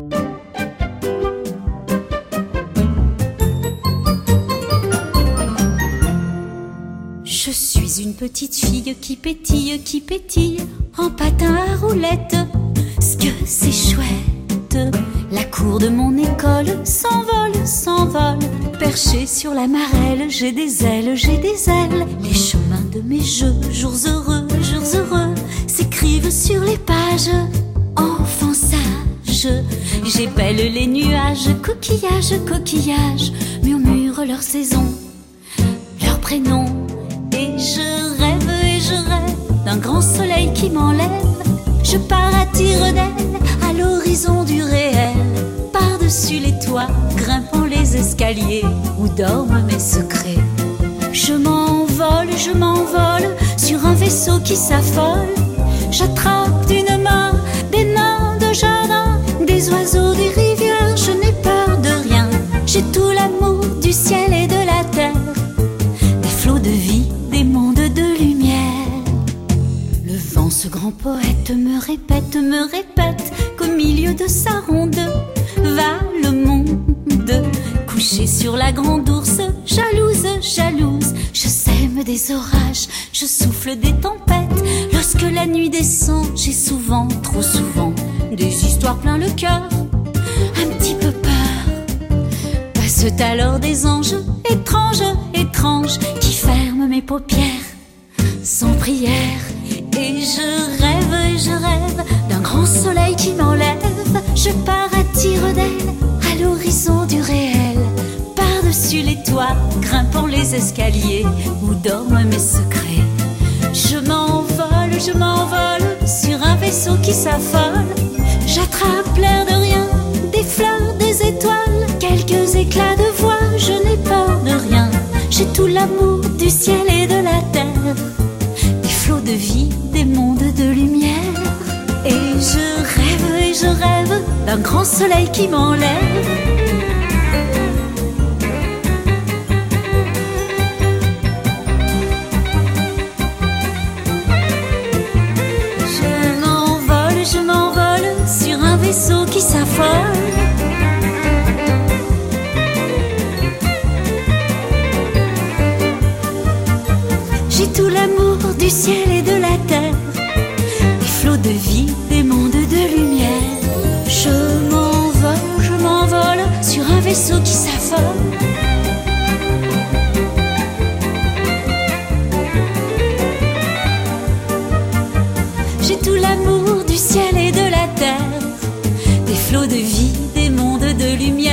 Je suis une petite fille qui pétille en patin à roulettes. Ce que c'est chouette! La cour de mon école s'envole. Perché sur la marelle, j'ai des ailes. Les chemins de mes jeux, jours heureux, s'écrivent sur les pages. Enfants sages, j'épelle les nuages, coquillages, murmurent leur saison, leur prénom. Et je rêve d'un grand soleil qui m'enlève. Je pars à tire-d'aile à l'horizon du réel. Par-dessus les toits, grimpant les escaliers où dorment mes secrets. Je m'envole sur un vaisseau qui s'affole. J'attrape d'une main des nains de jardin, des oiseaux, des rivières. Je n'ai peur de rien. J'ai tout l'amour du ciel et de la terre, des flots de vie, des mondes de lumière. Le vent, ce grand poète, me répète qu'au milieu de sa ronde va le monde. Couché sur la grande ours, jalouse, je sème des orages, je souffle des tempêtes. Lorsque la nuit descend, j'ai souvent, trop souvent, des histoires plein le cœur, un petit peu peur. Passent alors des anges étranges qui ferment mes paupières sans prière. Et je rêve d'un grand soleil qui m'enlève. Je pars à tire-d'aile à l'horizon du réel. Par-dessus les toits, grimpant les escaliers où dorment mes secrets. Je m'envole sur un vaisseau qui s'affole. J'attrape l'air de rien, des fleurs, des étoiles, quelques éclats de voix. Je n'ai peur de rien. J'ai tout l'amour du ciel et de la terre, des flots de vie, des mondes de lumière. Et je rêve d'un grand soleil qui m'enlève. Je m'envole sur un vaisseau qui s'affole. J'ai tout l'amour du ciel et de la terre, des flots de vie, des mondes de lumière. Je m'envole sur un vaisseau qui s'affole. J'ai tout l'amour du ciel et de la terre, des flots de vie, des mondes de lumière.